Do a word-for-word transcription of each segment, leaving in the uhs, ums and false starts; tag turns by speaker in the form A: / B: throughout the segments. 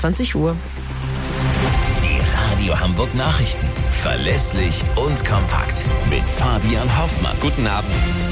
A: einundzwanzig Uhr.
B: Die Radio Hamburg Nachrichten. Verlässlich und kompakt. Mit Fabian Hoffmann.
C: Guten Abend.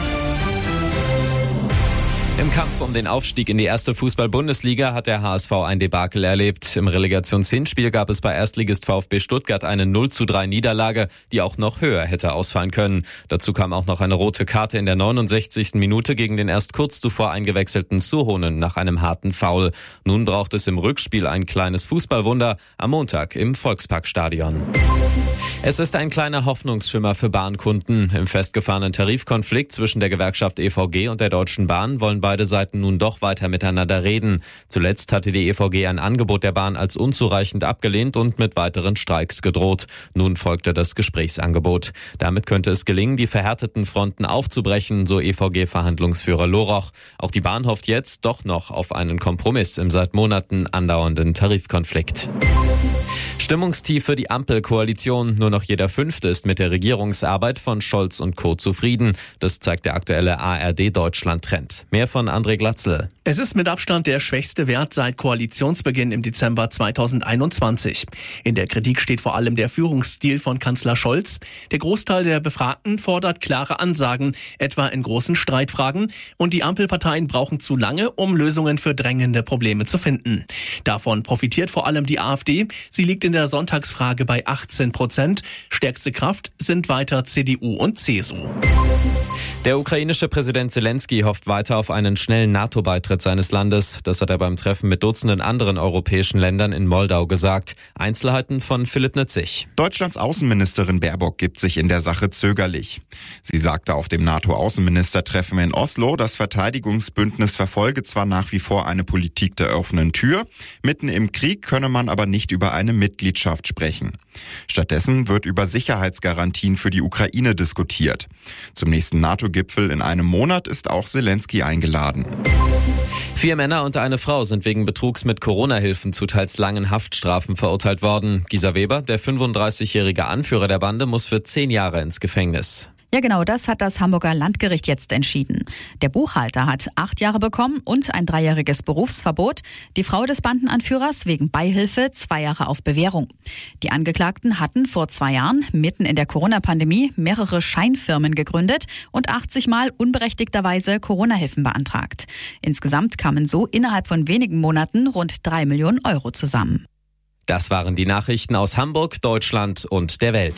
C: Im Kampf um den Aufstieg in die erste Fußball-Bundesliga hat der H S V ein Debakel erlebt. Im Relegationshinspiel gab es bei Erstligist VfB Stuttgart eine null zu drei Niederlage, die auch noch höher hätte ausfallen können. Dazu kam auch noch eine rote Karte in der neunundsechzigsten Minute gegen den erst kurz zuvor eingewechselten Suhonen nach einem harten Foul. Nun braucht es im Rückspiel ein kleines Fußballwunder am Montag im Volksparkstadion. Es ist ein kleiner Hoffnungsschimmer für Bahnkunden. Im festgefahrenen Tarifkonflikt zwischen der Gewerkschaft E V G und der Deutschen Bahn wollen beide Seiten nun doch weiter miteinander reden. Zuletzt hatte die E V G ein Angebot der Bahn als unzureichend abgelehnt und mit weiteren Streiks gedroht. Nun folgte das Gesprächsangebot. Damit könnte es gelingen, die verhärteten Fronten aufzubrechen, so E V G-Verhandlungsführer Loroch. Auch die Bahn hofft jetzt doch noch auf einen Kompromiss im seit Monaten andauernden Tarifkonflikt. Stimmungstief für die Ampelkoalition. Nur noch jeder Fünfte ist mit der Regierungsarbeit von Scholz und Co. zufrieden. Das zeigt der aktuelle A R D-Deutschland-Trend. Mehr von André Glatzel.
D: Es ist mit Abstand der schwächste Wert seit Koalitionsbeginn im Dezember zweitausendeinundzwanzig. In der Kritik steht vor allem der Führungsstil von Kanzler Scholz. Der Großteil der Befragten fordert klare Ansagen, etwa in großen Streitfragen. Und die Ampelparteien brauchen zu lange, um Lösungen für drängende Probleme zu finden. Davon profitiert vor allem die AfD. Sie liegt in der Sonntagsfrage bei achtzehn Prozent. Stärkste Kraft sind weiter C D U und C S U.
C: Der ukrainische Präsident Zelensky hofft weiter auf einen schnellen NATO-Beitritt seines Landes. Das hat er beim Treffen mit Dutzenden anderen europäischen Ländern in Moldau gesagt. Einzelheiten von Philipp Nützig.
E: Deutschlands Außenministerin Baerbock gibt sich in der Sache zögerlich. Sie sagte auf dem NATO-Außenministertreffen in Oslo, das Verteidigungsbündnis verfolge zwar nach wie vor eine Politik der offenen Tür, mitten im Krieg könne man aber nicht über eine Mitgliedschaft sprechen. Stattdessen wird über Sicherheitsgarantien für die Ukraine diskutiert. Zum nächsten NATO-Gipfel in einem Monat ist auch Zelensky eingeladen.
C: Vier Männer und eine Frau sind wegen Betrugs mit Corona-Hilfen zu teils langen Haftstrafen verurteilt worden. Gisa Weber, der fünfunddreißigjährige Anführer der Bande, muss für zehn Jahre ins Gefängnis.
F: Ja genau, das hat das Hamburger Landgericht jetzt entschieden. Der Buchhalter hat acht Jahre bekommen und ein dreijähriges Berufsverbot. Die Frau des Bandenanführers wegen Beihilfe zwei Jahre auf Bewährung. Die Angeklagten hatten vor zwei Jahren mitten in der Corona-Pandemie mehrere Scheinfirmen gegründet und achtzig Mal unberechtigterweise Corona-Hilfen beantragt. Insgesamt kamen so innerhalb von wenigen Monaten rund drei Millionen Euro zusammen.
C: Das waren die Nachrichten aus Hamburg, Deutschland und der Welt.